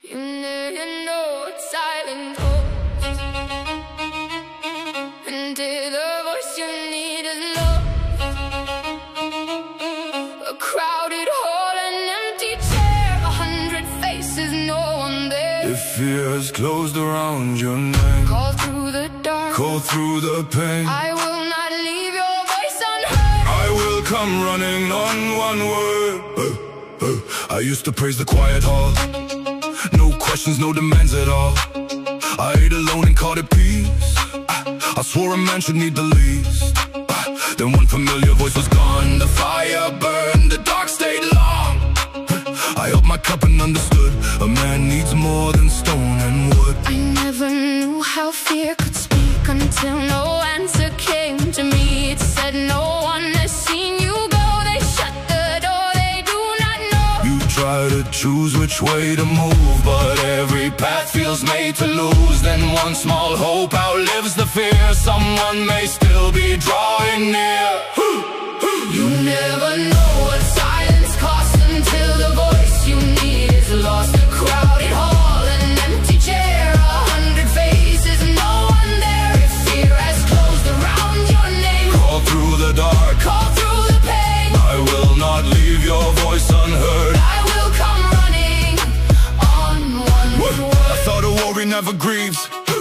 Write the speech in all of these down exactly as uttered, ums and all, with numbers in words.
You never know what silence holds, until the voice you need is lost. A crowded hall, an empty chair, a hundred faces, no one there. If fear has closed around your name, Call through the dark, call through the pain. I will not leave your voice unheard. I will come running on one word. uh, uh. I used to praise the quiet hall, no questions, no demands at all. I ate alone and called it peace. I swore a man should need the least. Then one familiar voice was gone. The fire burned, the dark stayed long. I held my cup and understood, a man needs more than stone and wood. I never knew how fear could speak until no answer came to me. It said no one has seen you go. They shut the door, they do not know. You try to choose which way to move, but every path feels made to lose. Then one small hope outlives the fear, someone may still be drawing near. You never know what silence costs until the voice you need is lost. A crowded hall, an empty chair, a hundred faces, no one there. If fear has closed around your name, Call through the dark, call through the pain. I will not leave your voice unheard. I will come running on one word. I thought a warrior never grieves,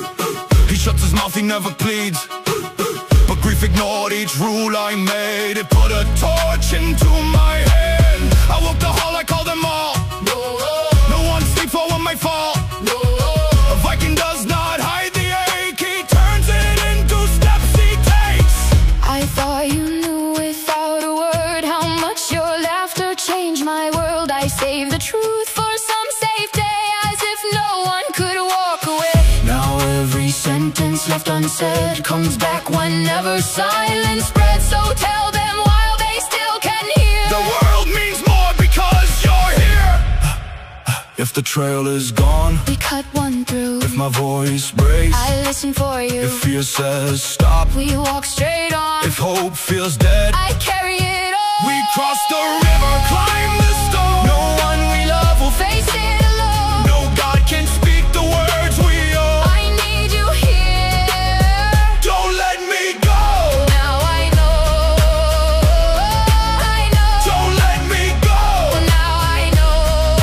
he shuts his mouth, he never pleads. But grief ignored each rule I made. It put a torch into my hand. I woke the hall, I called them all. No, No one sleeps while one may fall. no, A Viking does not hide the ache, he turns it into steps he takes. I thought you knew without a word how much your laughter changed my world. I saved the truth for some safe day, as if no one could walk away. Now every sentence left unsaid comes back whenever silence spreads. So tell them while they still can hear. The world means more because you're here. If the trail is gone, We cut one through, if my voice breaks, I listen for you. if fear says stop, We walk straight on, if hope feels dead, I carry it on. we cross the river, climb the stone. No one we love will Face it alone, no God can speak the words we owe. I need you here. Don't let me go, Now I know, I know. don't let me go. Now I know,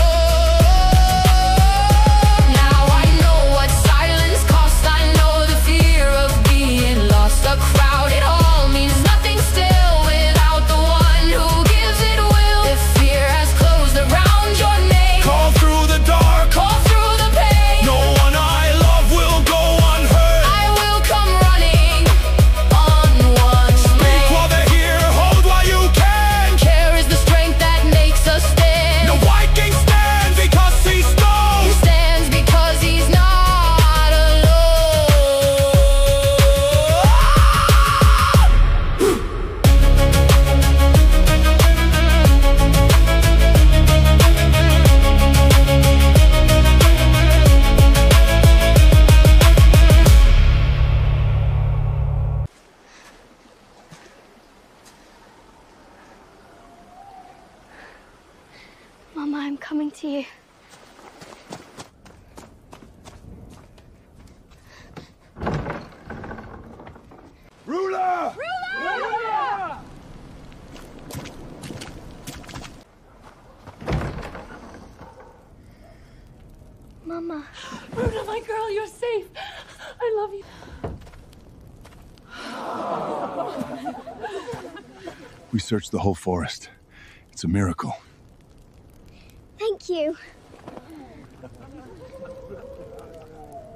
now I know what silence costs. I know the fear of being lost. A crowded hall means nothing still without the one who gives it will. If fear has closed around your name, Call through the dark, call through the pain. no one I love will go unheard. I will come running on one Speak way. while they're here, hold while you can. Care is the strength that makes us stand. No Viking stands because he He knows. stands because he's not alone. Mama, I'm coming to you. Ruler! Mama. Runa, my girl, you're safe. I love you. We searched the whole forest. It's a miracle. Thank you.